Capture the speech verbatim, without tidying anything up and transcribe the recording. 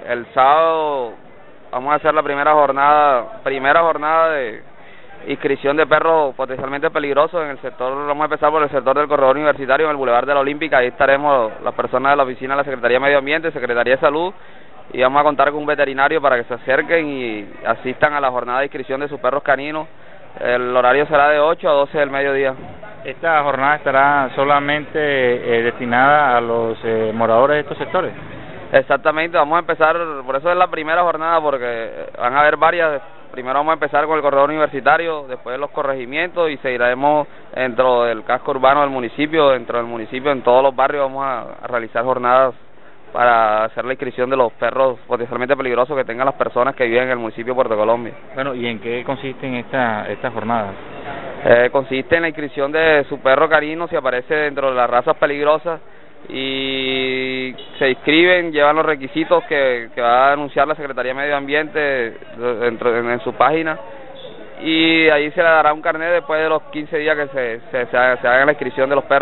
el sábado vamos a hacer la primera jornada, primera jornada de inscripción de perros potencialmente peligrosos en el sector. Vamos a empezar por el sector del corredor universitario en el Boulevard de la Olímpica. Ahí estaremos las personas de la oficina de la Secretaría de Medio Ambiente, Secretaría de Salud, y vamos a contar con un veterinario para que se acerquen y asistan a la jornada de inscripción de sus perros caninos. El horario será de ocho a doce del mediodía. ¿Esta jornada estará solamente eh, destinada a los eh, moradores de estos sectores? Exactamente, vamos a empezar, por eso es la primera jornada, porque van a haber varias. Primero vamos a empezar con el corredor universitario, después los corregimientos, y seguiremos dentro del casco urbano del municipio, dentro del municipio, en todos los barrios vamos a, a realizar jornadas para hacer la inscripción de los perros potencialmente peligrosos que tengan las personas que viven en el municipio de Puerto Colombia. Bueno, ¿y en qué consisten esta, estas jornadas? Eh, consiste en la inscripción de su perro canino si aparece dentro de las razas peligrosas, y se inscriben, llevan los requisitos que, que va a anunciar la Secretaría de Medio Ambiente dentro, en, en su página, y ahí se le dará un carnet después de los quince días que se, se, se haga la inscripción de los perros.